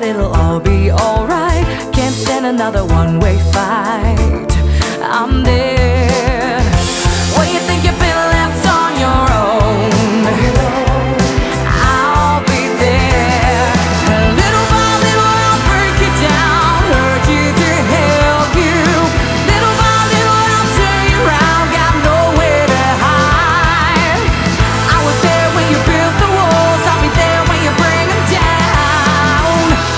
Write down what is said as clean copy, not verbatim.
it'll all be alright. Can't stand another one-way fight. I'm there